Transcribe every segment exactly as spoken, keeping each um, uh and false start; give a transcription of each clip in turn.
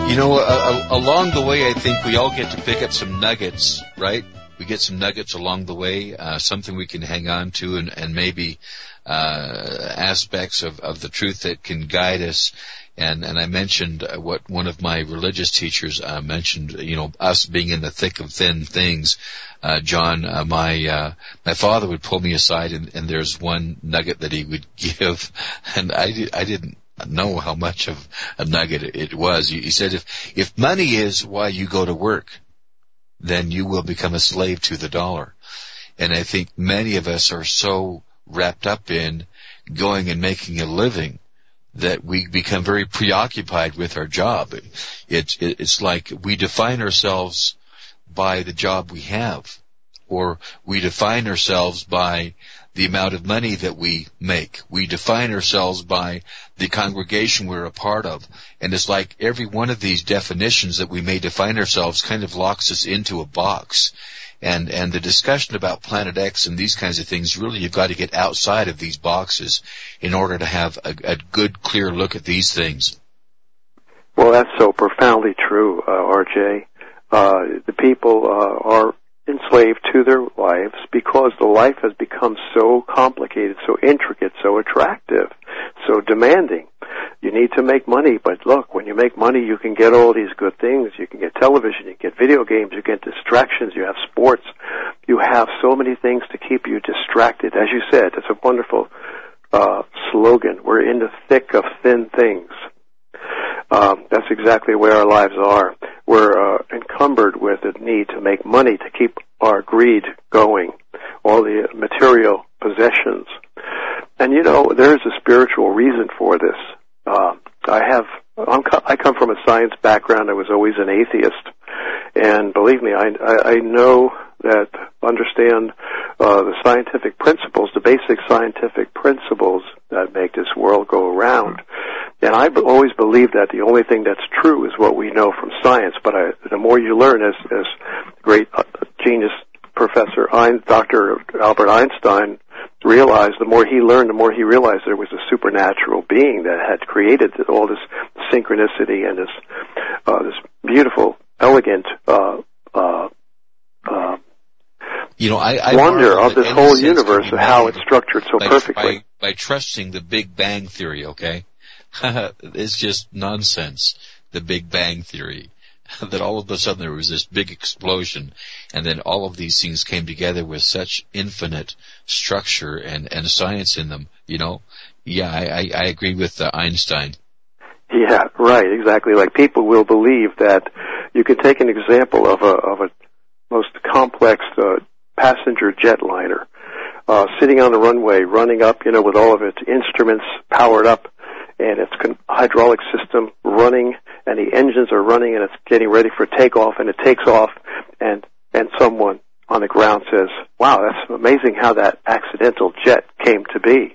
You know, uh, along the way, I think we all get to pick up some nuggets, right? We get some nuggets along the way, uh, something we can hang on to, and, and maybe uh, aspects of, of the truth that can guide us. And, and I mentioned what one of my religious teachers uh, mentioned, you know, us being in the thick of thin things. Uh, John, uh, my uh, my father would pull me aside, and, and there's one nugget that he would give, and I, did, I didn't know how much of a nugget it was. He said, if, if money is why you go to work, then you will become a slave to the dollar. And I think many of us are so wrapped up in going and making a living that we become very preoccupied with our job. It's, it's like we define ourselves by the job we have, or we define ourselves by the amount of money that we make. We define ourselves by the congregation we're a part of. And it's like every one of these definitions that we may define ourselves kind of locks us into a box. And, and the discussion about Planet X and these kinds of things, really you've got to get outside of these boxes in order to have a, a good, clear look at these things. Well, that's so profoundly true, uh, R J. Uh, the people uh, are enslaved to their lives because the life has become so complicated, so intricate, so attractive, so demanding. You need to make money, but look, when you make money, you can get all these good things. You can get television, you can get video games, you get distractions, you have sports. You have so many things to keep you distracted. As you said, it's a wonderful uh, slogan. We're in the thick of thin things. Um, that's exactly where our lives are. We're uh, encumbered with the need to make money to keep our greed going, all the material possessions. And, you know, there is a spiritual reason for this. Uh, I have, I'm, I come from a science background. I was always an atheist. And believe me, I, I, I know that, understand uh, the scientific principles, the basic scientific principles that make this world go around. And I always believe that the only thing that's true is what we know from science. But I, the more you learn, as, as great uh, genius Professor Ein, Doctor Albert Einstein realized, the more he learned, the more he realized there was a supernatural being that had created all this synchronicity and this uh, this beautiful, elegant uh, uh, uh, you know, I, I wonder of this whole universe and how it's structured so by, perfectly. By, by trusting the Big Bang Theory, okay? It's just nonsense, the Big Bang Theory. That all of a sudden there was this big explosion, and then all of these things came together with such infinite structure and, and science in them, you know? Yeah, I, I agree with uh, Einstein. Yeah, right, exactly. Like, people will believe that you can take an example of a, of a most complex uh, passenger jetliner uh, sitting on the runway, running up, you know, with all of its instruments powered up, and its con- hydraulic system running, and the engines are running, and it's getting ready for takeoff, and it takes off, and and someone on the ground says, wow, that's amazing how that accidental jet came to be.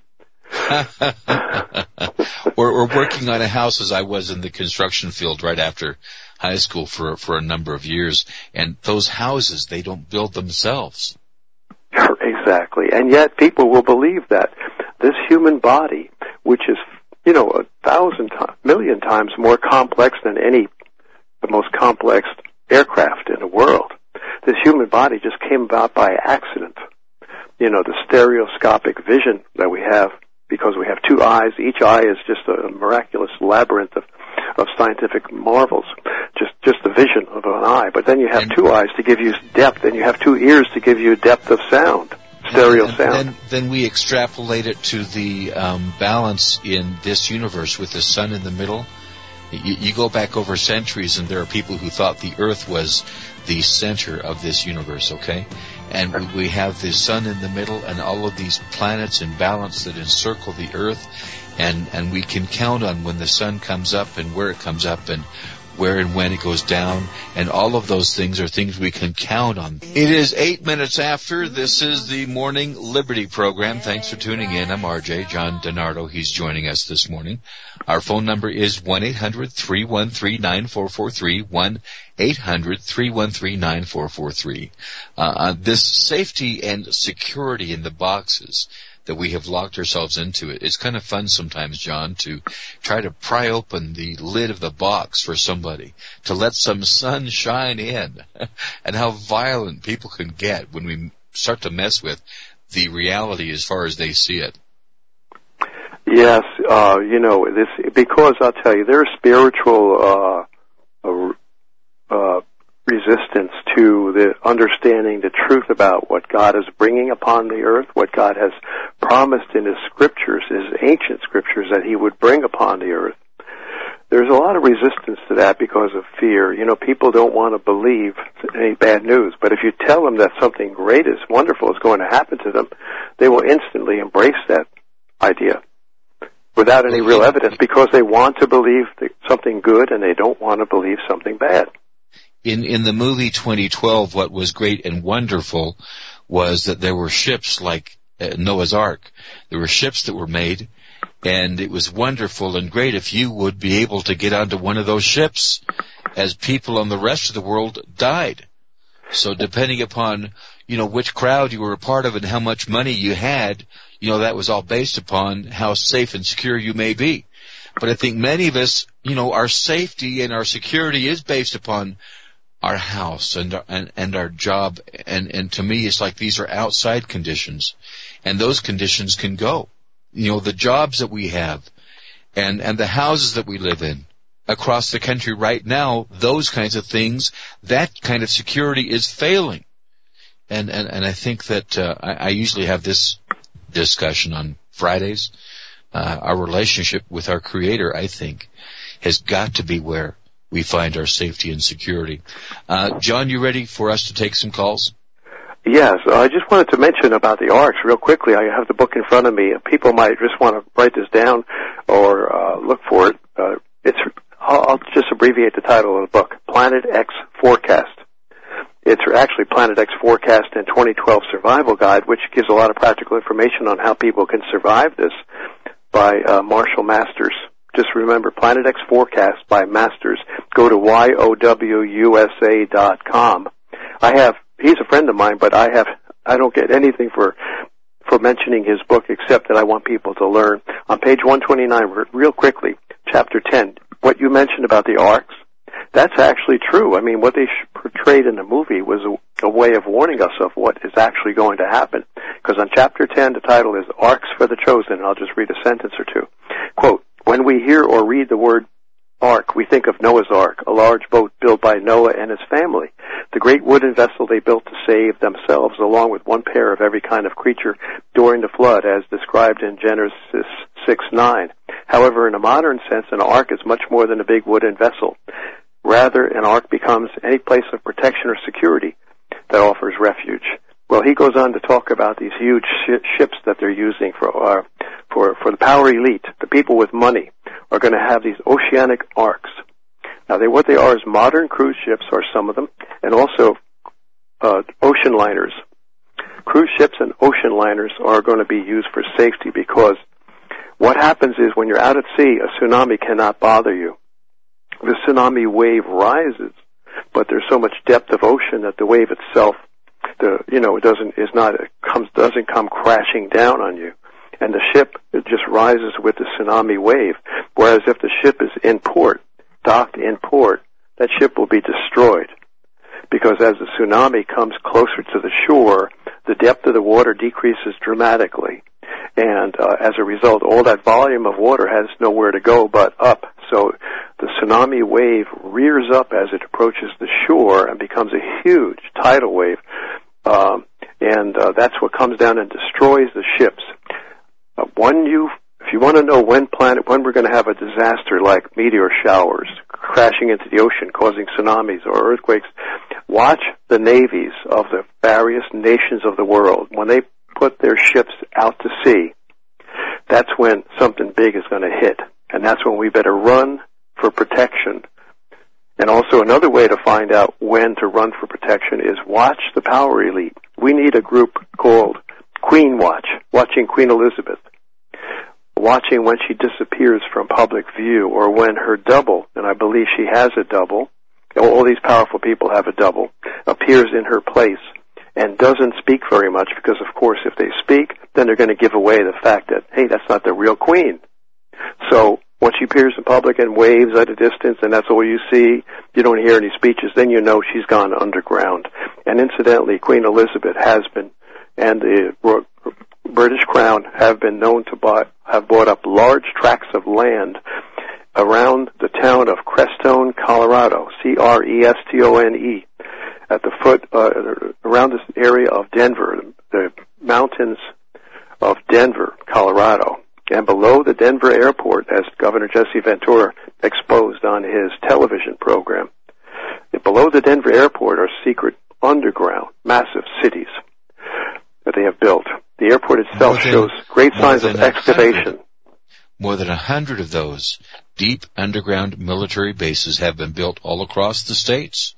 We're, we're working on a house, as I was in the construction field right after high school for for a number of years, and those houses, they don't build themselves. Exactly, and yet people will believe that this human body, which is, you know, a thousand times, million times more complex than any, the most complex aircraft in the world. This human body just came about by accident. You know, the stereoscopic vision that we have, because we have two eyes. Each eye is just a miraculous labyrinth of, of scientific marvels. Just, just the vision of an eye. But then you have and two eyes to give you depth, and you have two ears to give you depth of sound. Stereo and, sound. And then, then we extrapolate it to the um, balance in this universe with the sun in the middle. You, you go back over centuries, and there are people who thought the Earth was the center of this universe, okay? And we, we have the sun in the middle and all of these planets in balance that encircle the Earth, and, and we can count on when the sun comes up and where it comes up and where and when it goes down, and all of those things are things we can count on. It is eight minutes after. This is the Morning Liberty Program. Thanks for tuning in. I'm R J, John DiNardo. He's joining us this morning. Our phone number is one eight hundred three one three nine four four three, one eight hundred three one three nine four four three. Uh, this safety and security in the boxes, that we have locked ourselves into it. It's kind of fun sometimes, John, to try to pry open the lid of the box for somebody, to let some sun shine in, and how violent people can get when we start to mess with the reality as far as they see it. Yes, uh, you know, this, because I'll tell you, there's spiritual, uh, uh, resistance to the understanding the truth about what God is bringing upon the earth, what God has promised in His scriptures, His ancient scriptures, that He would bring upon the earth. There's a lot of resistance to that because of fear. You know, people don't want to believe any bad news, but if you tell them that something great is wonderful is going to happen to them, they will instantly embrace that idea without any real evidence, because they want to believe something good and they don't want to believe something bad. In in the movie twenty twelve, what was great and wonderful was that there were ships like uh, Noah's Ark. There were ships that were made, and it was wonderful and great if you would be able to get onto one of those ships as people on the rest of the world died. So depending upon, you know, which crowd you were a part of and how much money you had, you know, that was all based upon how safe and secure you may be. But I think many of us, you know, our safety and our security is based upon our house and our, and, and our job, and, and to me it's like these are outside conditions, and those conditions can go. You know, the jobs that we have and, and the houses that we live in across the country right now, those kinds of things, that kind of security is failing. And, and, and I think that, uh, I, I usually have this discussion on Fridays. Uh, our relationship with our Creator, I think, has got to be where we find our safety and security. Uh, John, you ready for us to take some calls? Yes, uh, I just wanted to mention about the arks real quickly. I have the book in front of me. People might just want to write this down or uh, look for it. Uh, it's I'll, I'll just abbreviate the title of the book, Planet X Forecast. It's actually Planet X Forecast and twenty twelve Survival Guide, which gives a lot of practical information on how people can survive this, by uh, Marshall Masters. Just remember, Planet X Forecast by Masters. Go to Y O W U S A dot com. I have, he's a friend of mine, but I have, I don't get anything for, for mentioning his book except that I want people to learn. On page one twenty-nine, real quickly, chapter ten, what you mentioned about the arks, that's actually true. I mean, what they portrayed in the movie was a, a way of warning us of what is actually going to happen. Because on chapter ten, the title is Arks for the Chosen, and I'll just read a sentence or two. Quote, when we hear or read the word ark, we think of Noah's Ark, a large boat built by Noah and his family. The great wooden vessel they built to save themselves, along with one pair of every kind of creature during the flood, as described in Genesis six nine. However, in a modern sense, an ark is much more than a big wooden vessel. Rather, an ark becomes any place of protection or security that offers refuge. Well, he goes on to talk about these huge sh- ships that they're using for, uh, for, for the power elite. The people with money are going to have these oceanic arks. Now, they, what they are is modern cruise ships, are some of them, and also, uh, ocean liners. Cruise ships and ocean liners are going to be used for safety, because what happens is when you're out at sea, a tsunami cannot bother you. The tsunami wave rises, but there's so much depth of ocean that the wave itself, the you know, it doesn't is not it comes doesn't come crashing down on you, and the ship, it just rises with the tsunami wave. Whereas if the ship is in port, docked in port, that ship will be destroyed, because as the tsunami comes closer to the shore, the depth of the water decreases dramatically, and uh, as a result, all that volume of water has nowhere to go but up. So the tsunami wave rears up as it approaches the shore and becomes a huge tidal wave, um, and uh, that's what comes down and destroys the ships. Uh, when you, if you want to know when planet, when we're going to have a disaster like meteor showers crashing into the ocean causing tsunamis or earthquakes, watch the navies of the various nations of the world. When they put their ships out to sea, that's when something big is going to hit. And that's when we better run for protection. And also another way to find out when to run for protection is watch the power elite. We need a group called Queen Watch, watching Queen Elizabeth, watching when she disappears from public view, or when her double, and I believe she has a double, all these powerful people have a double, appears in her place. and doesn't speak very much because, of course, if they speak, then they're going to give away the fact that, hey, that's not the real queen. So once she appears in public and waves at a distance and that's all you see, you don't hear any speeches, then you know she's gone underground. And incidentally, Queen Elizabeth has been, and the British Crown have been known to buy, have bought up large tracts of land around the town of Crestone, Colorado, C R E S T O N E, at the foot, uh, around this area of Denver, the mountains of Denver, Colorado. And below the Denver airport, as Governor Jesse Ventura exposed on his television program, below the Denver airport are secret underground, massive cities that they have built. The airport itself than, shows great signs of excavation. More than a hundred of those deep underground military bases have been built all across the states.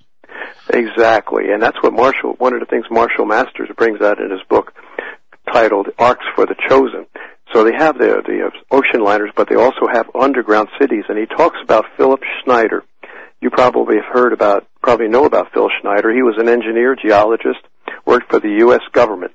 Exactly, and that's what Marshall, one of the things Marshall Masters brings out in his book titled Arks for the Chosen. So they have the, the ocean liners, but they also have underground cities, and he talks about Philip Schneider. You probably have heard about, probably know about Phil Schneider. He was an engineer, geologist, worked for the U S government.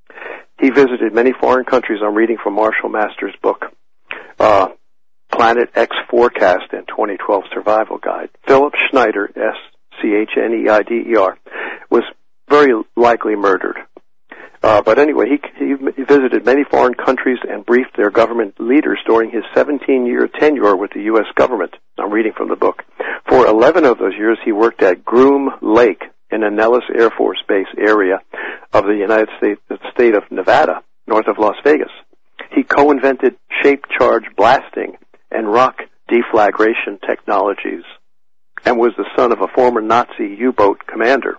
He visited many foreign countries. I'm reading from Marshall Masters' book, uh, Planet X Forecast and twenty twelve Survival Guide. Philip Schneider, S C H N E I D E R, was very likely murdered. Uh, but anyway, he, he, he visited many foreign countries and briefed their government leaders during his seventeen-year tenure with the U S government. I'm reading from the book. For eleven of those years, he worked at Groom Lake in a Nellis Air Force Base area of the United States, the state of Nevada, north of Las Vegas. He co-invented shape charge blasting and rock deflagration technologies and was the son of a former Nazi U-boat commander.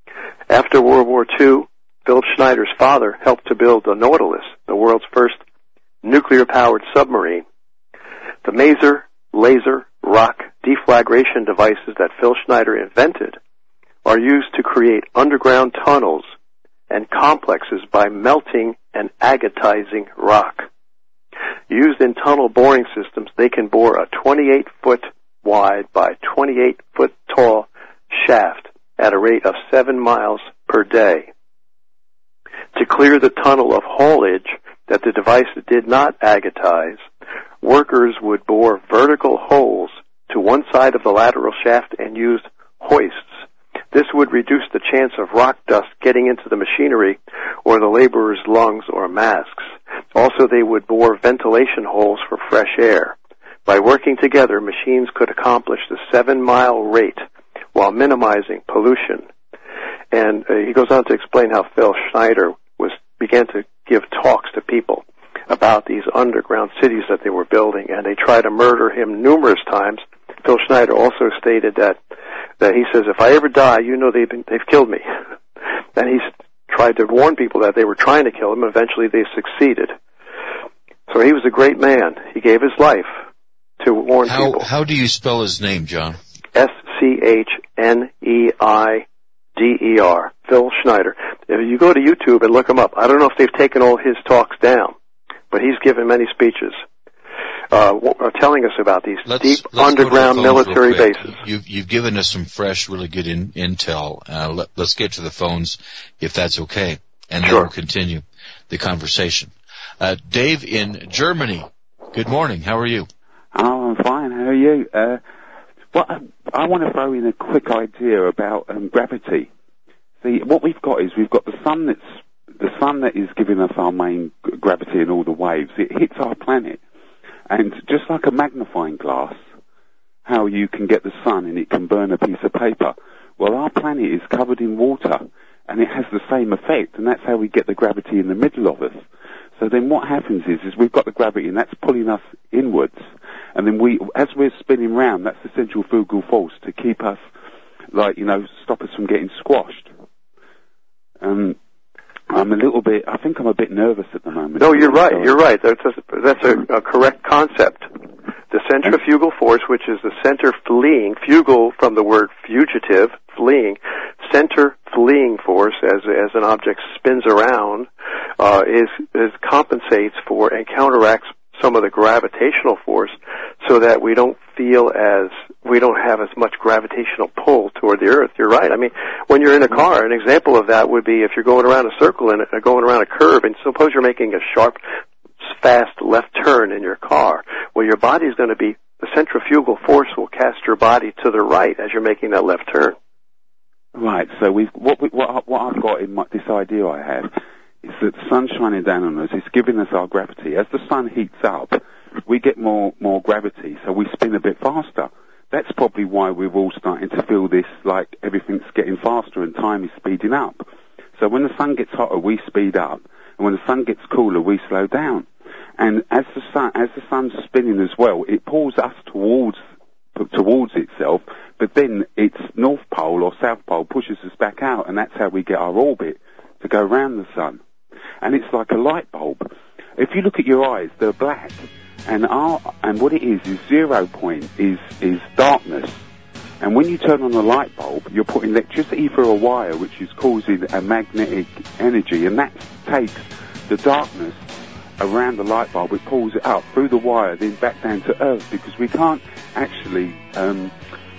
After World War Two, Philip Schneider's father helped to build the Nautilus, the world's first nuclear-powered submarine. The maser, laser, rock deflagration devices that Phil Schneider invented are used to create underground tunnels and complexes by melting and agatizing rock. Used in tunnel boring systems, they can bore a twenty-eight foot wide by twenty-eight foot tall shaft at a rate of seven miles per day. To clear the tunnel of haulage that the device did not agatize, workers would bore vertical holes to one side of the lateral shaft and use hoists. This would reduce the chance of rock dust getting into the machinery or the laborers' lungs or masks. Also, they would bore ventilation holes for fresh air. By working together, machines could accomplish the seven-mile rate while minimizing pollution. And uh, he goes on to explain how Phil Schneider was began to give talks to people about these underground cities that they were building, and they tried to murder him numerous times. Phil Schneider also stated that that he says, if I ever die, you know they've been, they've killed me. And he's tried to warn people that they were trying to kill him. Eventually, they succeeded. So he was a great man. He gave his life to warn how, people. How do you spell his name, John? S C H N E I D E R, Phil Schneider. If you go to YouTube and look him up, I don't know if they've taken all his talks down, but he's given many speeches uh, telling us about these let's, deep let's underground military bases. You've, you've given us some fresh, really good in, intel. Uh, let, let's get to the phones, if that's okay, and sure. then we'll continue the conversation. Uh, Dave in Germany, good morning. How are you? Oh, I'm fine. How are you? Uh, well, I, I want to throw in a quick idea about um, gravity. See, what we've got is we've got the sun that's the sun that is giving us our main g- gravity and all the waves. It hits our planet, and just like a magnifying glass, how you can get the sun and it can burn a piece of paper. Well, our planet is covered in water, and it has the same effect, and that's how we get the gravity in the middle of us. So then what happens is, is we've got the gravity, and that's pulling us inwards. And then we, as we're spinning round, that's the centrifugal force to keep us, like, you know, stop us from getting squashed. Um, I'm a little bit, I think I'm a bit nervous at the moment. No, you're right, you're right. That's a, that's a, a correct concept. The centrifugal force, which is the center fleeing, fugal from the word fugitive, fleeing, center fleeing force as as an object spins around, uh, is, is compensates for and counteracts some of the gravitational force so that we don't feel as we don't have as much gravitational pull toward the Earth. You're right. I mean, when you're in a car, an example of that would be if you're going around a circle and uh, going around a curve, and suppose you're making a sharp, fast left turn in your car. Well, your body's going to be, the centrifugal force will cast your body to the right as you're making that left turn. Right. So we've what we, what what I've got in my, this idea I have is that the sun's shining down on us. It's giving us our gravity. As the sun heats up, we get more more gravity, so we spin a bit faster. That's probably why we're all starting to feel this, like everything's getting faster and time is speeding up. So when the sun gets hotter, we speed up, and when the sun gets cooler, we slow down. And as the sun, as the sun's spinning as well, it pulls us towards towards itself, but then its north pole or south pole pushes us back out, and that's how we get our orbit to go around the sun. And it's like a light bulb. If you look at your eyes, they're black. And our, and what it is, is zero point is, is darkness. And when you turn on a light bulb, you're putting electricity through a wire, which is causing a magnetic energy, and that takes the darkness around the light bulb, it pulls it up through the wire, then back down to Earth, because we can't actually, um,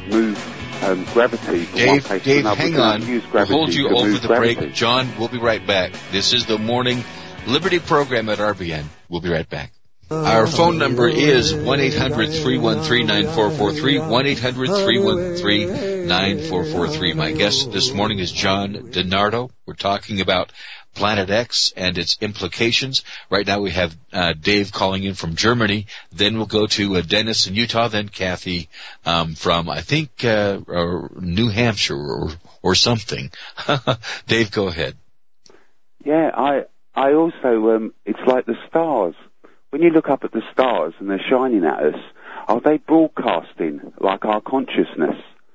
move, um, gravity from Dave, one place Dave, to another. hang We on. use We'll gravity hold you to over move the gravity. break. John, we'll be right back. This is the Morning Liberty program at R B N. We'll be right back. Our phone number is one eight hundred three one three nine four four three, one eight hundred three one three nine four four three. My guest this morning is John DiNardo. We're talking about Planet X and its implications. Right now we have uh, Dave calling in from Germany. Then we'll go to uh, Dennis in Utah, then Kathy um, from, I think, uh, or New Hampshire or, or something. Dave, go ahead. Yeah, I I also, um, it's like the stars. When you look up at the stars and they're shining at us, are they broadcasting like our consciousness?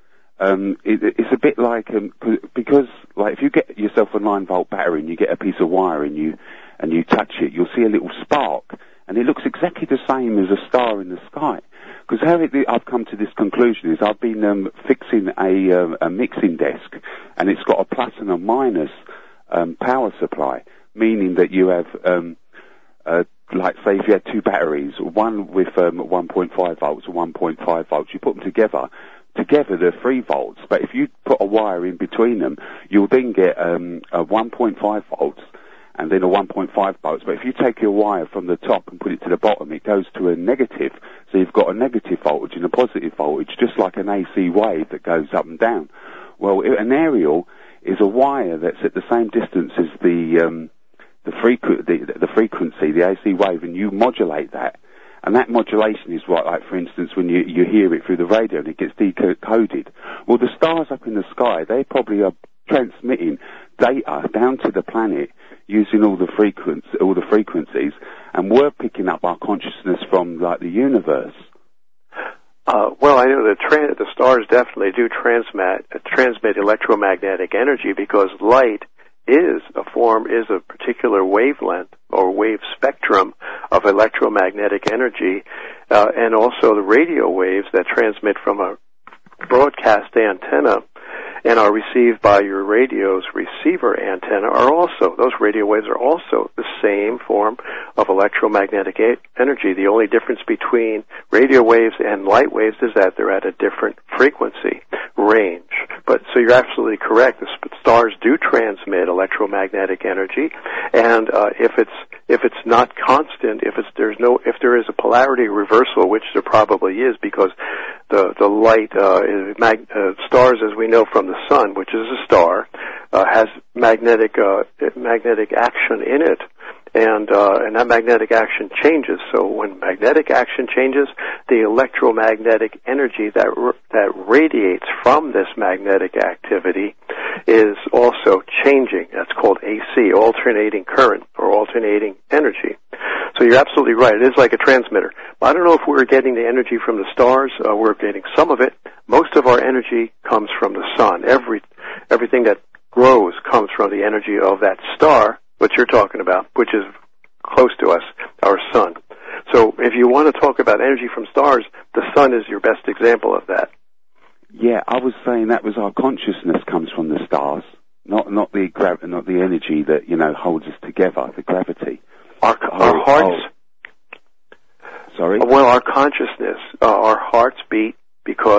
Um, it, it's a bit like, um, because, like, if you get yourself a nine volt battery and you get a piece of wire and you, and you touch it, you'll see a little spark, and it looks exactly the same as a star in the sky. Because how it, I've come to this conclusion is I've been, um, fixing a, um, a mixing desk, and it's got a plus and a minus, um, power supply, meaning that you have, um, uh, like, say, if you had two batteries, one with um, one point five volts and one point five volts, you put them together, together they're three volts, but if you put a wire in between them, you'll then get um, a one point five volts and then a one point five volts. But if you take your wire from the top and put it to the bottom, it goes to a negative, so you've got a negative voltage and a positive voltage, just like an A C wave that goes up and down. Well, an aerial is a wire that's at the same distance as the... Um, The, frequ- the, the frequency, the A C wave, and you modulate that. And that modulation is what, like, for instance, when you, you hear it through the radio and it gets decoded. Well, the stars up in the sky, they probably are transmitting data down to the planet using all the frequency, all the frequencies, and we're picking up our consciousness from, like, the universe. Uh, well, I know the, tra- the stars definitely do transmit, uh, transmit electromagnetic energy, because light is a form, is a particular wavelength or wave spectrum of electromagnetic energy, uh, and also the radio waves that transmit from a broadcast antenna and are received by your radio's receiver antenna are also, those radio waves are also the same form of electromagnetic a- energy. The only difference between radio waves and light waves is that they're at a different frequency range. But so you're absolutely correct. The sp- stars do transmit electromagnetic energy, and uh, if it's if it's not constant, if it's there's no if there is a polarity reversal, which there probably is, because the the light uh, is mag- uh, stars, as we know from the sun, which is a star, uh, has magnetic uh, magnetic action in it. And, uh, and that magnetic action changes. So when magnetic action changes, the electromagnetic energy that, r- that radiates from this magnetic activity is also changing. That's called A C, alternating current, or alternating energy. So you're absolutely right. It is like a transmitter. I don't know if we're getting the energy from the stars. Uh, we're getting some of it. Most of our energy comes from the sun. Every, everything that grows comes from the energy of that star, what you're talking about, which is close to us, our sun. So if you want to talk about energy from stars, the sun is your best example of that. Yeah, I was saying that was our consciousness comes from the stars, not not the gra- not the energy that, you know, holds us together, the gravity. Our, oh, our hearts. Oh. Sorry. Well, our consciousness, uh, our hearts beat because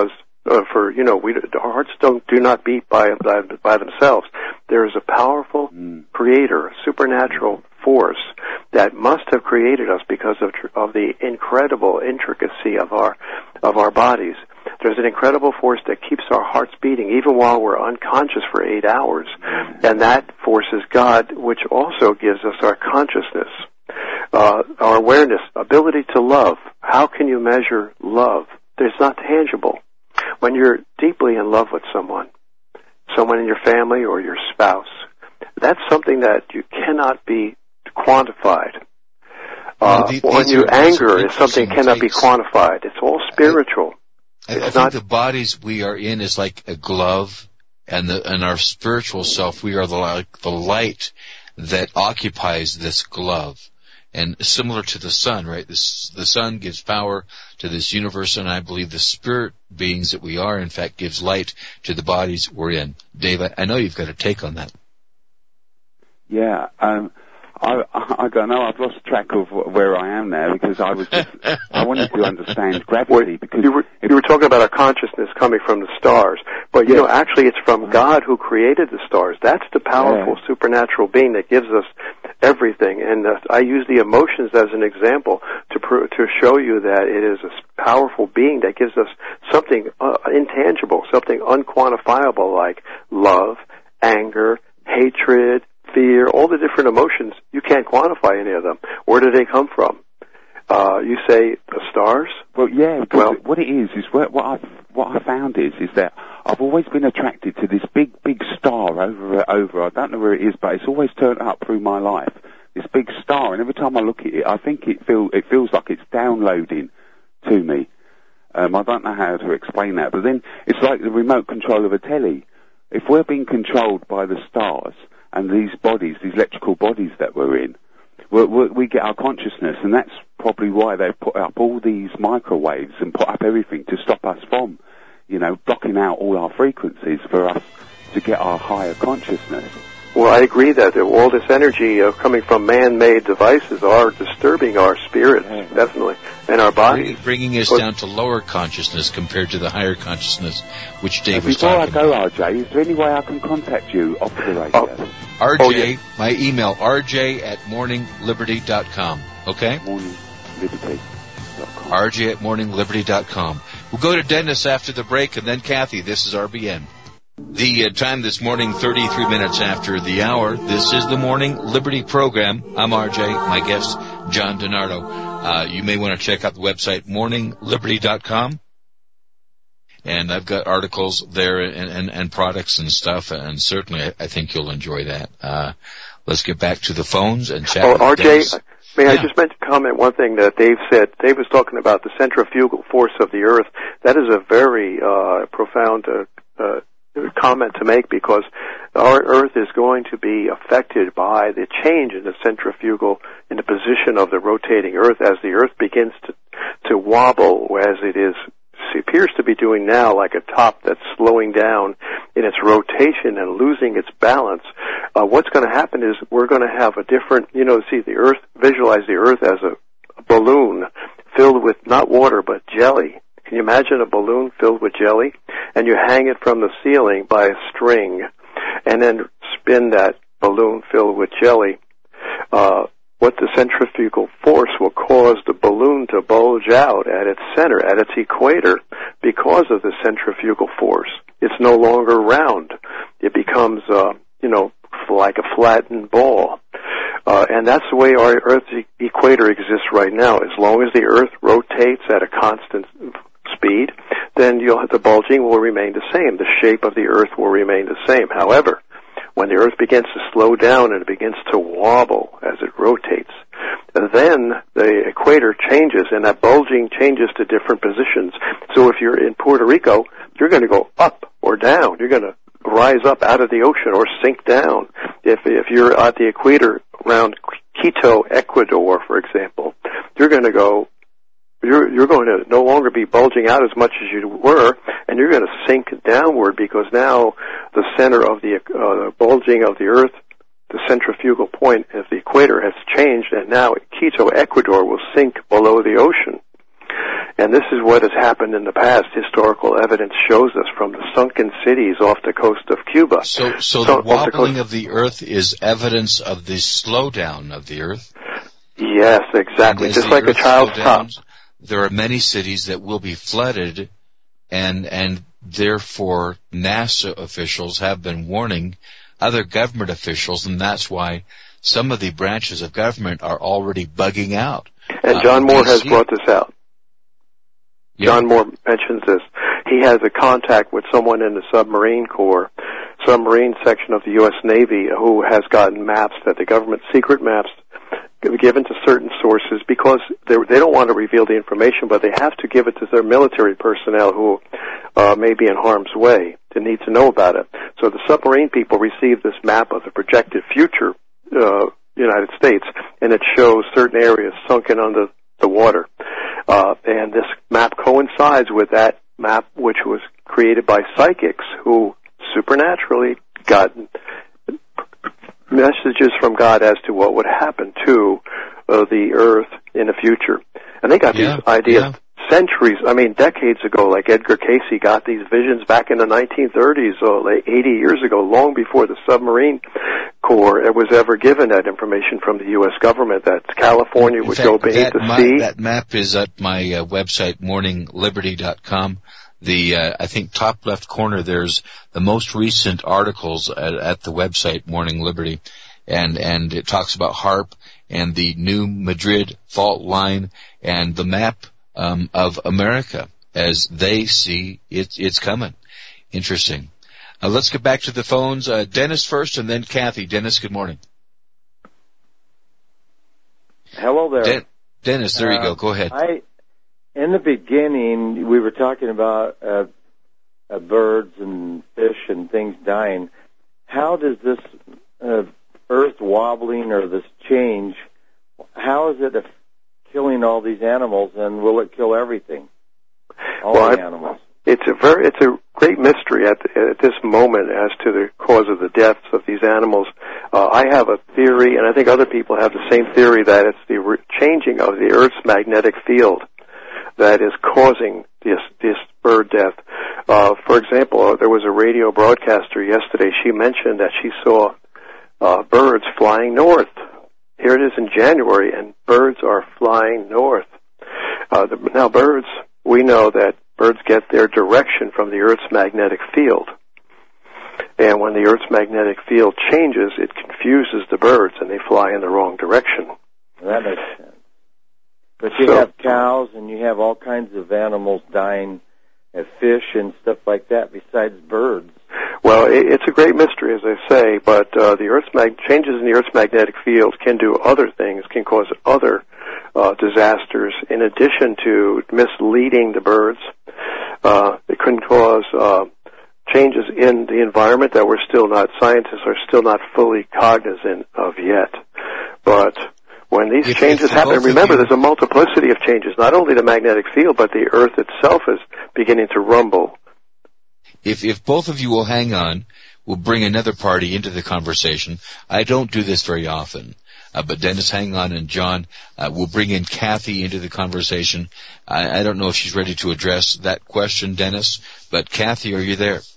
uh, for, you know, we, our hearts don't, do not beat by, by, by themselves. There is a powerful mm. creator, a supernatural force that must have created us because of, of the incredible intricacy of our, of our bodies. There's an incredible force that keeps our hearts beating even while we're unconscious for eight hours. And that force is God, which also gives us our consciousness, uh, our awareness, ability to love. How can you measure love? It's not tangible. When you're deeply in love with someone, someone in your family or your spouse, that's something that you cannot be quantified. Uh, well, the, when you anger is something that cannot be quantified. It's all spiritual. I, I, I think not, the bodies we are in is like a glove, and the and our spiritual self, we are the like the light that occupies this glove. And similar to the sun, right? This, the sun gives power to this universe, and I believe the spirit beings that we are, in fact, gives light to the bodies we're in. Dave, I, I know you've got a take on that. Yeah, um, I, I don't know. I've lost track of where I am now because I was just, I wanted to understand gravity well, because you were, you were talking about our consciousness coming from the stars, but you yeah. know, actually, it's from God who created the stars. That's the powerful yeah. supernatural being that gives us everything. And uh, I use the emotions as an example to pr- to show you that it is a powerful being that gives us something uh, intangible, something unquantifiable, like love, anger, hatred, fear, all the different emotions. You can't quantify any of them. Where do they come from? Uh, you say the stars? Well, yeah, because well, what it is, is what, what I've, what I found is, is that I've always been attracted to this big, big star over, over, I don't know where it is, but it's always turned up through my life. This big star, and every time I look at it, I think it feel, it feels like it's downloading to me. Um, I don't know how to explain that, but then it's like the remote control of a telly. If we're being controlled by the stars, and these bodies, these electrical bodies that we're in, we're, we're, we get our consciousness, and that's probably why they've put up all these microwaves and put up everything to stop us from, you know, blocking out all our frequencies for us to get our higher consciousness. Well, I agree that all this energy uh, coming from man-made devices are disturbing our spirits, yeah. definitely, and our bodies. Bringing us but, down to lower consciousness compared to the higher consciousness, which Dave was talking about. Before I go, R J, is there any way I can contact you off the radio? Oh, R J, oh, yeah. my email, R J at morning liberty dot com, okay? morning liberty dot com. R J at morning liberty dot com. We'll go to Dennis after the break, and then Kathy. This is R B N. The uh, time this morning, thirty-three minutes after the hour. This is the Morning Liberty program. I'm R J, my guest, John DiNardo. Uh, you may want to check out the website, morning liberty dot com. And I've got articles there and, and, and products and stuff, and certainly I, I think you'll enjoy that. Uh, let's get back to the phones and chat oh, with R J, Dennis. May yeah. I just mention, comment one thing that Dave said. Dave was talking about the centrifugal force of the Earth. That is a very uh, profound uh, uh comment to make, because our Earth is going to be affected by the change in the centrifugal, in the position of the rotating Earth as the Earth begins to to wobble, as it is it appears to be doing now, like a top that's slowing down in its rotation and losing its balance. Uh, what's going to happen is we're going to have a different, you know, see the Earth, visualize the Earth as a, a balloon filled with not water but jelly. Can you imagine a balloon filled with jelly? And you hang it from the ceiling by a string, and then spin that balloon filled with jelly. Uh, what the centrifugal force will cause the balloon to bulge out at its center, at its equator, because of the centrifugal force. It's no longer round. It becomes, uh, you know, like a flattened ball. Uh, and that's the way our Earth's e- equator exists right now. As long as the Earth rotates at a constant speed, then you'll have the bulging will remain the same. The shape of the Earth will remain the same. However, when the Earth begins to slow down and it begins to wobble as it rotates, then the equator changes, and that bulging changes to different positions. So if you're in Puerto Rico, you're going to go up or down. You're going to rise up out of the ocean or sink down. If if you're at the equator around Quito, Ecuador, for example, you're going to go You're, you're going to no longer be bulging out as much as you were, and you're going to sink downward, because now the center of the uh, bulging of the Earth, the centrifugal point of the equator, has changed, and now Quito, Ecuador, will sink below the ocean. And this is what has happened in the past. Historical evidence shows us from the sunken cities off the coast of Cuba. So, so, so the wobbling the of the earth is evidence of the slowdown of the earth? Yes, exactly. Just like a child's top. There are many cities that will be flooded, and and therefore NASA officials have been warning other government officials, and that's why some of the branches of government are already bugging out. And John uh, Moore has brought this out. Yep. John Moore mentions this. He has a contact with someone in the submarine corps, submarine section of the U S Navy, who has gotten maps that the government, secret maps, given to certain sources because they don't want to reveal the information, but they have to give it to their military personnel who uh, may be in harm's way. They need to know about it. So the submarine people received this map of the projected future uh, United States, and it shows certain areas sunken under the water. Uh, and this map coincides with that map which was created by psychics who supernaturally got messages from God as to what would happen to uh, the earth in the future. And they got yeah, these ideas yeah. centuries, I mean decades ago, like Edgar Cayce got these visions back in the nineteen thirties, or like eighty years ago, long before the submarine corps was ever given that information from the U S government that California in would fact, go beneath the my, sea. That map is at my uh, website, morning liberty dot com. The, uh, I think top left corner, there's the most recent articles at, at the website, Morning Liberty, and, and it talks about HAARP and the new Madrid fault line and the map, um, of America as they see it, it's coming. Interesting. Uh, let's get back to the phones. Uh, Dennis first and then Kathy. Dennis, good morning. Hello there. Den- Dennis, there uh, you go. Go ahead. I, In the beginning, we were talking about uh, uh, birds and fish and things dying. How does this uh, earth wobbling or this change, how is it killing all these animals, and will it kill everything, all well, the animals? It's a very, it's a great mystery at, at this moment as to the cause of the deaths of these animals. Uh, I have a theory, and I think other people have the same theory, that it's the re- changing of the Earth's magnetic field that is causing this this bird death. Uh, for example, there was a radio broadcaster yesterday. She mentioned that she saw uh, birds flying north. Here it is in January, and birds are flying north. Uh, the, now, birds, we know that birds get their direction from the Earth's magnetic field. And when the Earth's magnetic field changes, it confuses the birds, and they fly in the wrong direction. That makes sense. But you so, have cows and you have all kinds of animals dying, and fish and stuff like that besides birds. Well, it, it's a great mystery, as I say, but uh, the Earth's mag- changes in the Earth's magnetic field can do other things, can cause other uh, disasters in addition to misleading the birds. Uh, it can cause uh, changes in the environment that we're still not, scientists are still not fully cognizant of yet. But when these if, changes if happen, remember you, there's a multiplicity of changes. Not only the magnetic field, but the Earth itself is beginning to rumble. If if both of you will hang on, we'll bring another party into the conversation. I don't do this very often, uh, but Dennis, hang on, and John, uh, we'll bring in Kathy into the conversation. I, I don't know if she's ready to address that question, Dennis, but Kathy, are you there?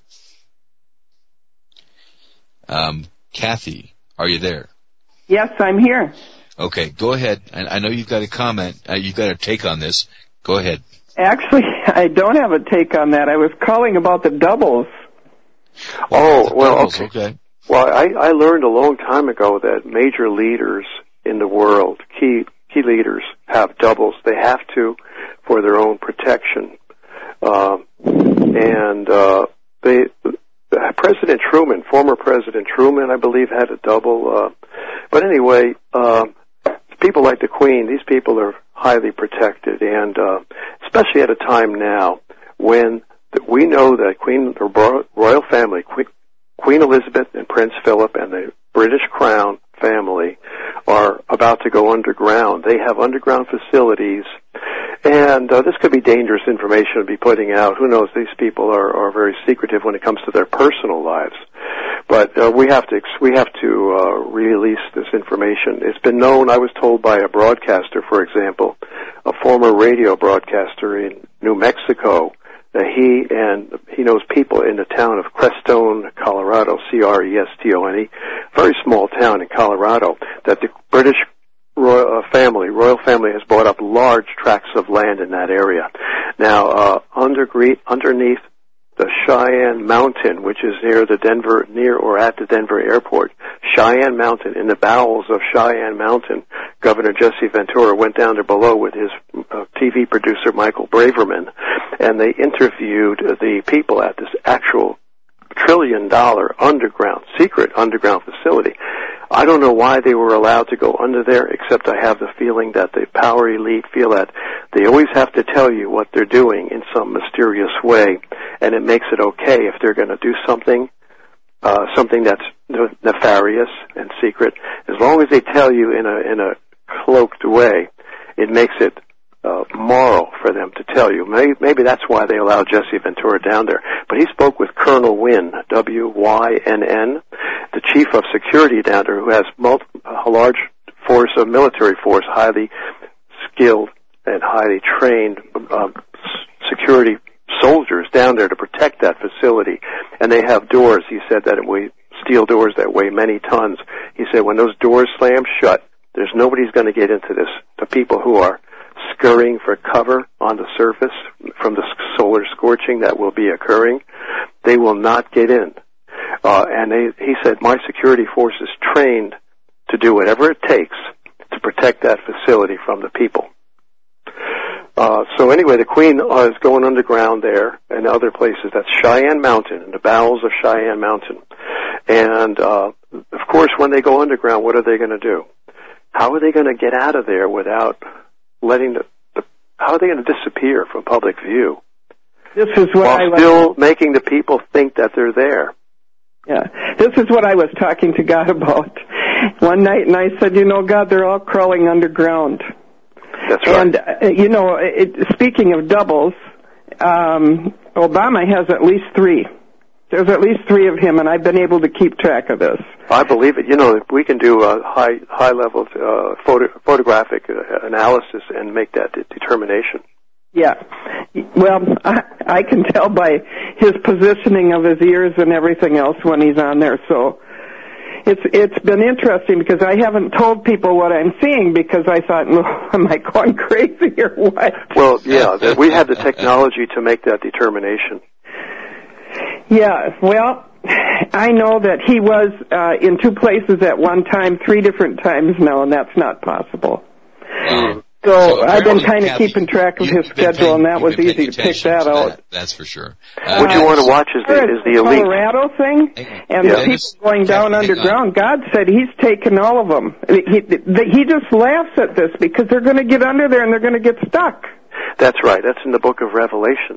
Um, Kathy, are you there? Yes, I'm here. Okay, go ahead. And I know you've got a comment. Uh, you've got a take on this. Go ahead. Actually, I don't have a take on that. I was calling about the doubles. Oh, the well, doubles, okay. okay. Well, I, I learned a long time ago that major leaders in the world, key key leaders, have doubles. They have to for their own protection. Uh, and uh, they, President Truman, former President Truman, I believe, had a double. Uh, but anyway, uh, people like the Queen, these people are highly protected, and uh, especially at a time now when we know that Queen, the royal family, Queen, Queen Elizabeth and Prince Philip and the British Crown family are about to go underground. They have underground facilities, and uh, this could be dangerous information to be putting out. Who knows? These people are, are very secretive when it comes to their personal lives. But uh, we have to we have to uh, release this information. It's been known. I was told by a broadcaster, for example, a former radio broadcaster in New Mexico, that he and he knows people in the town of Crestone, Colorado, C R E S T O N E, very small town in Colorado, that the British royal uh, family, royal family, has bought up large tracts of land in that area. Now, uh, underneath, underneath the Cheyenne Mountain, which is near the Denver, near or at the Denver airport, Cheyenne Mountain, in the bowels of Cheyenne Mountain, Governor Jesse Ventura went down there below with his uh, T V producer Michael Braverman, and they interviewed the people at this actual trillion dollar underground, secret underground facility. I don't know why they were allowed to go under there, except I have the feeling that the power elite feel that they always have to tell you what they're doing in some mysterious way, and it makes it okay if they're going to do something, uh, something that's nefarious and secret. As long as they tell you in a in a cloaked way, it makes it uh, moral for them to tell you. Maybe, maybe that's why they allowed Jesse Ventura down there. But he spoke with Colonel Wynn, W Y N N, the chief of security down there, who has multi, a large force of military force, highly skilled and highly trained uh, security soldiers down there to protect that facility. And they have doors, he said, that weigh, steel doors that weigh many tons. He said when those doors slam shut, there's nobody's going to get into this. The people who are scurrying for cover on the surface from the solar scorching that will be occurring, they will not get in. Uh, and they, he said, my security force is trained to do whatever it takes to protect that facility from the people. Uh, so anyway, the Queen uh, is going underground there and other places. That's Cheyenne Mountain, in the bowels of Cheyenne Mountain. And, uh, of course, when they go underground, what are they going to do? How are they going to get out of there without letting the, the how are they going to disappear from public view? This is what while I was, still making the people think that they're there. Yeah, this is what I was talking to God about one night, and I said, you know, God, they're all crawling underground. That's right. And, uh, you know, it, speaking of doubles, um, Obama has at least three. There's at least three of him, and I've been able to keep track of this. I believe it. You know, we can do a high, high-level uh, photo, photographic uh, analysis and make that de- determination. Yeah. Well, I, I can tell by his positioning of his ears and everything else when he's on there. So it's it's been interesting because I haven't told people what I'm seeing because I thought, no, am I going crazy or what? Well, yeah, we have the technology to make that determination. Yeah, well, I know that he was uh, in two places at one time, three different times now, and that's not possible. Um, so, so I've been kind of Kathy, keeping track of his schedule, paying, and that was easy to pick that to out. That, that's for sure. Uh, what you want to watch is the, is the elite. Colorado thing, and yeah. the people going down Kathy, underground, God said he's taken all of them. He, he just laughs at this because they're going to get under there and they're going to get stuck. That's right. That's in the book of Revelation.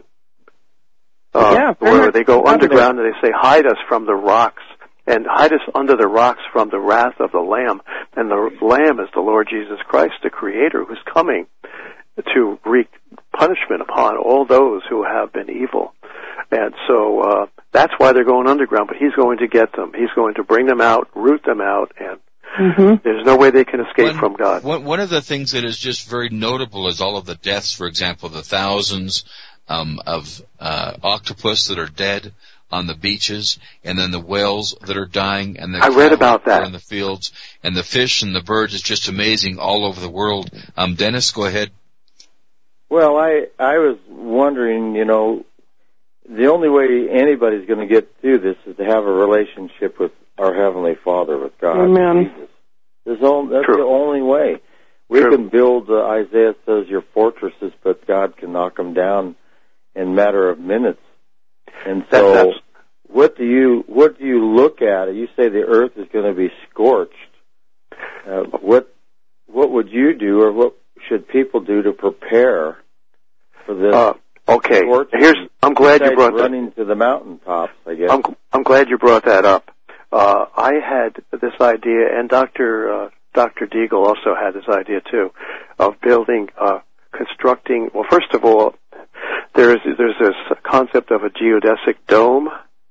Uh, yeah, where they go underground and they say, hide us from the rocks, and hide us under the rocks from the wrath of the Lamb. And the Lamb is the Lord Jesus Christ, the Creator, who's coming to wreak punishment upon all those who have been evil. And so uh, that's why they're going underground, but he's going to get them. He's going to bring them out, root them out, and mm-hmm. there's no way they can escape one, from God. One, one of the things that is just very notable is all of the deaths, for example, the thousands um, of uh, octopus that are dead on the beaches, and then the whales that are dying, and the I read about that in the fields, and the fish and the birds. Is just amazing all over the world. Um, Dennis, go ahead. Well, I I was wondering, you know, the only way anybody's going to get through this is to have a relationship with our Heavenly Father, with God. Amen. Jesus. There's only, that's True. the only way. We True. can build, uh, Isaiah says, your fortresses, but God can knock them down in a matter of minutes. And so, that's, that's, what do you what do you look at? You say the earth is going to be scorched. Uh, what what would you do, or what should people do to prepare for this? Uh, okay, here's. I'm glad you brought that. Running to the mountaintops, I guess. I'm, I'm glad you brought that up. Uh, I had this idea, and Doctor Uh, Doctor Deagle also had this idea too, of building, uh, constructing. Well, first of all, there's there's this concept of a geodesic dome.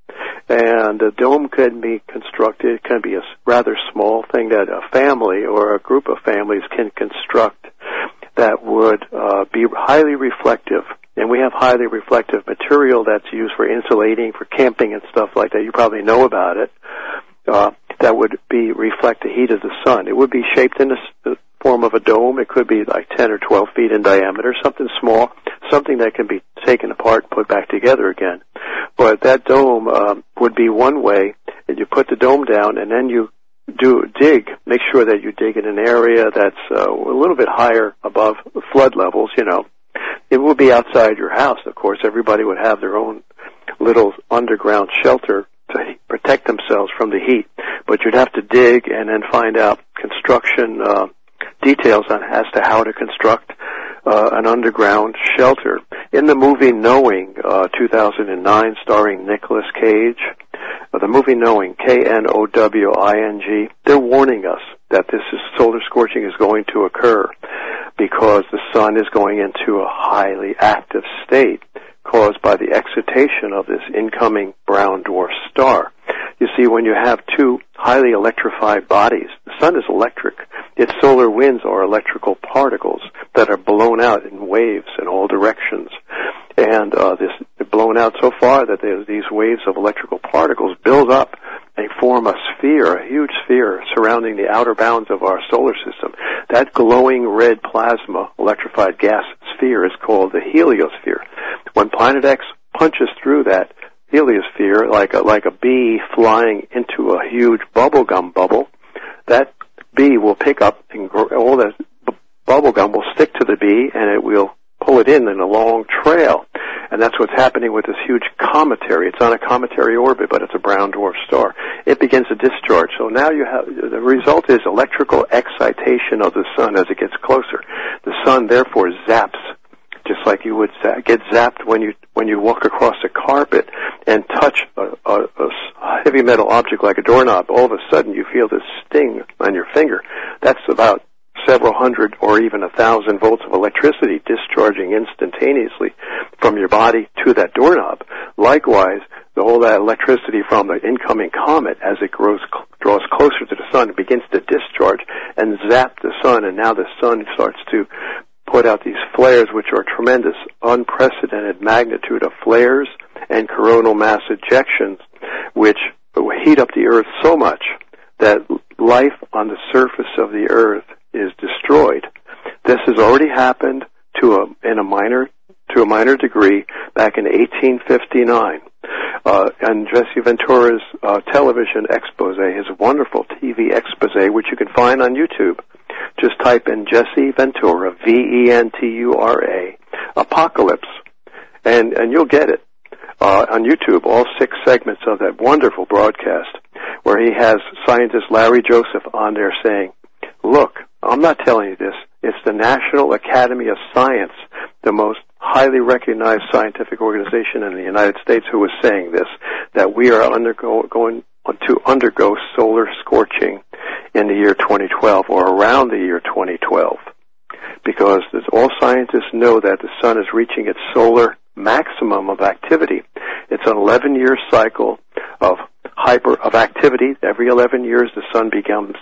And a dome can be constructed, it can be a rather small thing that a family or a group of families can construct that would uh, be highly reflective. And we have highly reflective material that's used for insulating, for camping and stuff like that. You probably know about it. Uh, that would be reflect the heat of the sun. It would be shaped in the form of a dome. It could be like ten or twelve feet in diameter, something small, something that can be taken apart and put back together again. But that dome um, would be one way, and you put the dome down, and then you do dig. Make sure that you dig in an area that's uh, a little bit higher above flood levels, you know. It will be outside your house, of course. Everybody would have their own little underground shelter to protect themselves from the heat. But you'd have to dig and then find out construction uh, details on as to how to construct uh, an underground shelter. In the movie Knowing, uh, two thousand nine, starring Nicolas Cage, uh, the movie Knowing, K N O W I N G, they're warning us that this is, solar scorching is going to occur because the sun is going into a highly active state caused by the excitation of this incoming brown dwarf star. You see, when you have two highly electrified bodies, the sun is electric. Its solar winds are electrical particles that are blown out in waves in all directions. And uh, this blown out so far that there's these waves of electrical particles build up and form a sphere, a huge sphere surrounding the outer bounds of our solar system. That glowing red plasma electrified gas sphere is called the heliosphere. When Planet X punches through that heliosphere like a, like a bee flying into a huge bubblegum bubble, that bee will pick up and grow, all that b- bubblegum will stick to the bee and it will pull it in in a long trail. And that's what's happening with this huge cometary. It's on a cometary orbit, but it's a brown dwarf star. It begins to discharge. So now you have, the result is electrical excitation of the sun as it gets closer. The sun therefore zaps, just like you would get zapped when you when you walk across a carpet and touch a, a, a heavy metal object like a doorknob. All of a sudden you feel this sting on your finger. That's about several hundred or even a thousand volts of electricity discharging instantaneously from your body to that doorknob. Likewise, the whole that electricity from the incoming comet, as it grows, draws closer to the sun, begins to discharge and zap the sun, and now the sun starts to put out these flares, which are tremendous, unprecedented magnitude of flares and coronal mass ejections, which heat up the Earth so much that life on the surface of the Earth is destroyed. This has already happened to a in a minor to a minor degree back in eighteen fifty-nine. Uh, and Jesse Ventura's uh, television expose, his wonderful T V expose, which you can find on YouTube. Just type in Jesse Ventura, V E N T U R A, Apocalypse, and and you'll get it uh, on YouTube. All six segments of that wonderful broadcast, where he has scientist Larry Joseph on there saying, "Look, I'm not telling you this. It's the National Academy of Science, the most highly recognized scientific organization in the United States, who is saying this, that we are undergo, going to undergo solar scorching in the year twenty twelve or around the year twenty twelve. Because all scientists know that the sun is reaching its solar maximum of activity. It's an eleven-year cycle of hyper of activity. Every eleven years, the sun becomes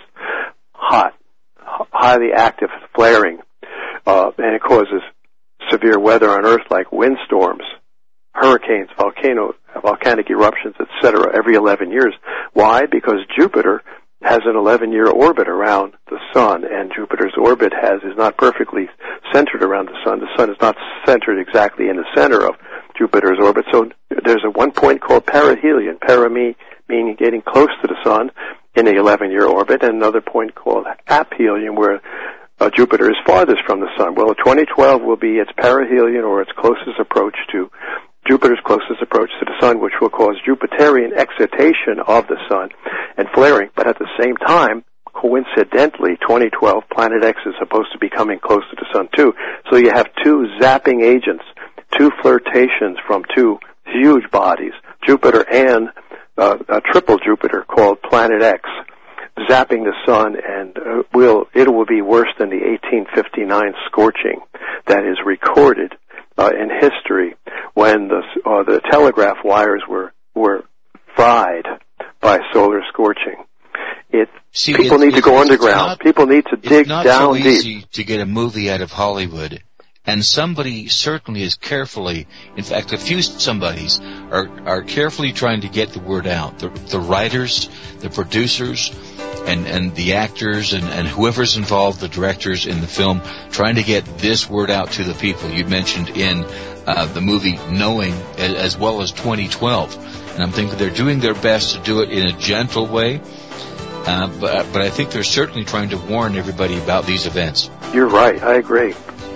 hot, highly active, flaring, uh, and it causes severe weather on Earth like windstorms, hurricanes, volcano, volcanic eruptions, et cetera, every eleven years. Why? Because Jupiter has an eleven-year orbit around the sun, and Jupiter's orbit has is not perfectly centered around the sun. The sun is not centered exactly in the center of Jupiter's orbit. So there's a one point called perihelion, para meaning getting close to the sun in the eleven-year orbit, and another point called aphelion, where uh, Jupiter is farthest from the sun. Well, twenty twelve will be its perihelion, or its closest approach to Jupiter's closest approach to the sun, which will cause Jupiterian excitation of the sun and flaring. But at the same time, coincidentally, twenty twelve, Planet X is supposed to be coming close to the sun too. So you have two zapping agents, two flirtations from two huge bodies, Jupiter and uh, a triple Jupiter called Planet X, zapping the sun, and uh, will it will be worse than the eighteen fifty-nine scorching that is recorded uh, in history when the uh, the telegraph wires were were fried by solar scorching. It, See, people it's, need to it's, go it's underground. Not, people need to dig it's not down so deep. easy to get a movie out of Hollywood. And somebody certainly is carefully, in fact, a few somebodies are, are carefully trying to get the word out. The, the writers, the producers, and, and the actors, and, and whoever's involved, the directors in the film, trying to get this word out to the people. You mentioned in uh, the movie Knowing, as well as twenty twelve. And I'm thinking they're doing their best to do it in a gentle way. Uh, but, but I think they're certainly trying to warn everybody about these events. You're right. I agree.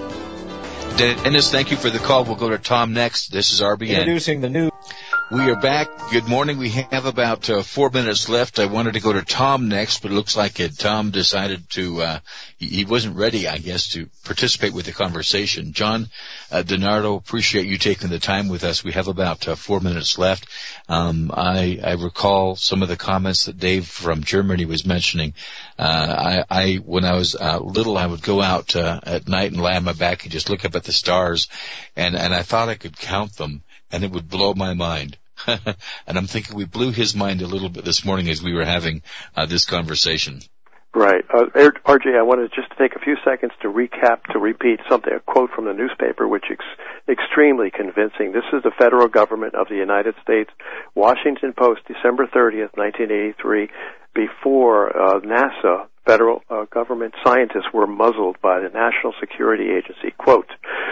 Dennis, thank you for the call. We'll go to Tom next. This is R B N. Introducing the new. We are back. Good morning. We have about uh, four minutes left. I wanted to go to Tom next, but it looks like it. Tom decided to, uh, he, he wasn't ready, I guess, to participate with the conversation. John uh, DiNardo, appreciate you taking the time with us. We have about uh, four minutes left. Um, I, I recall some of the comments that Dave from Germany was mentioning. Uh, I, I, when I was uh, little, I would go out uh, at night and lie on my back and just look up at the stars, and, and I thought I could count them, and it would blow my mind. And I'm thinking we blew his mind a little bit this morning as we were having uh, this conversation. Right. Uh, R J, I wanted just to take a few seconds to recap, to repeat something, a quote from the newspaper, which is ex- extremely convincing. This is the federal government of the United States, Washington Post, December thirtieth, nineteen eighty-three, before uh, NASA, federal uh, government scientists were muzzled by the National Security Agency. Quote,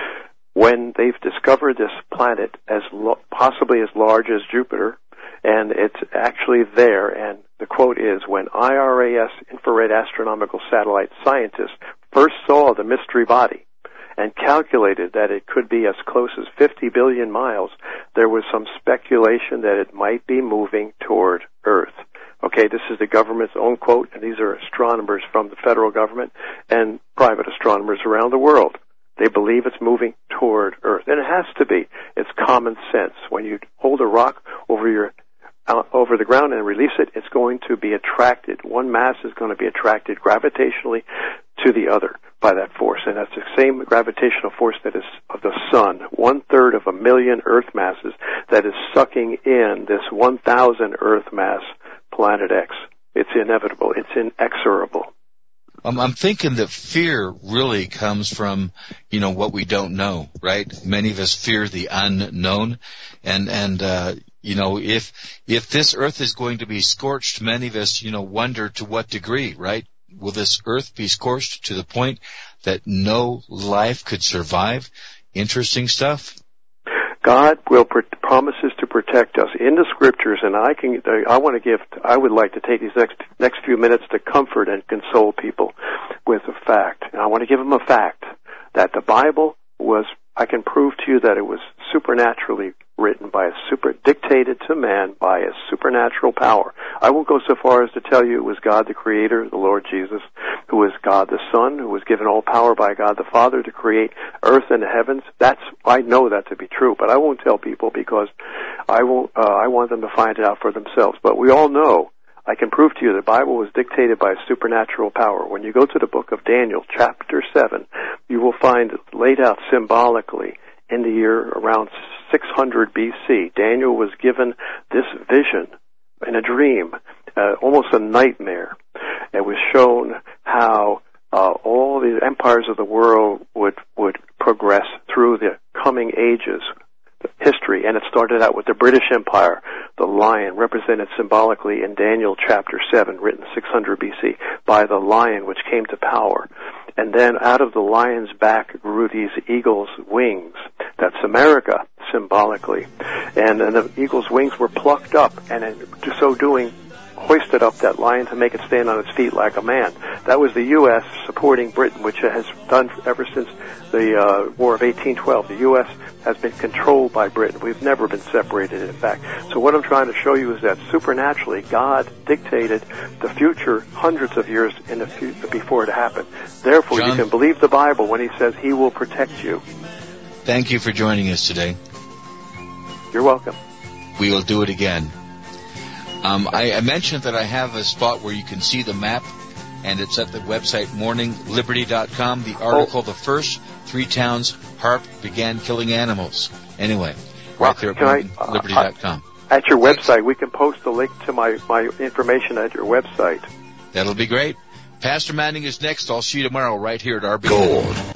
when they've discovered this planet as lo- possibly as large as Jupiter, and it's actually there, and the quote is, when I R A S infrared astronomical satellite scientists first saw the mystery body and calculated that it could be as close as fifty billion miles, there was some speculation that it might be moving toward Earth. Okay, this is the government's own quote, and these are astronomers from the federal government and private astronomers around the world. They believe it's moving toward Earth, and it has to be. It's common sense. When you hold a rock over your uh, over the ground and release it, it's going to be attracted. One mass is going to be attracted gravitationally to the other by that force, and that's the same gravitational force that is of the sun, one-third of a million Earth masses, that is sucking in this one thousand Earth mass, Planet X. It's inevitable. It's inexorable. Um, I'm thinking that fear really comes from, you know, what we don't know, right? Many of us fear the unknown, and and uh, you know, if if this Earth is going to be scorched, many of us, you know, wonder to what degree, right? Will this Earth be scorched to the point that no life could survive? Interesting stuff. God will pr- promises to protect us in the scriptures, and I can. I want to give. I would like to take these next next few minutes to comfort and console people with a fact. And I want to give them a fact that the Bible was. I can prove to you that it was supernaturally written by a super, dictated to man by a supernatural power. I won't go so far as to tell you it was God the Creator, the Lord Jesus, who was God the Son, who was given all power by God the Father to create earth and the heavens. That's, I know that to be true, but I won't tell people because I won't, uh, I want them to find it out for themselves. But we all know, I can prove to you the Bible was dictated by a supernatural power. When you go to the book of Daniel, chapter seven, you will find laid out symbolically in the year around six hundred B C, Daniel was given this vision in a dream, uh, almost a nightmare. It was shown how uh, all the empires of the world would would progress through the coming ages, history, and it started out with the British Empire. The lion represented symbolically in Daniel chapter seven, written six hundred B C, by the lion which came to power. And then out of the lion's back grew these eagle's wings. That's America, symbolically. And, and the eagle's wings were plucked up, and in so doing, hoisted up that lion to make it stand on its feet like a man. That was the U S supporting Britain, which it has done ever since the uh, War of eighteen twelve. The U S has been controlled by Britain. We've never been separated, in fact. So what I'm trying to show you is that supernaturally, God dictated the future hundreds of years in the fu- before it happened. Therefore, John, you can believe the Bible when he says he will protect you. Thank you for joining us today. You're welcome. We will do it again. Um, I, I mentioned that I have a spot where you can see the map, and it's at the website morning liberty dot com. The article, oh. The first three towns HAARP began killing animals. Anyway, well, right there at morning liberty dot com. I, at your website. We can post a link to my, my information at your website. That'll be great. Pastor Manning is next. I'll see you tomorrow right here at R B. Gold.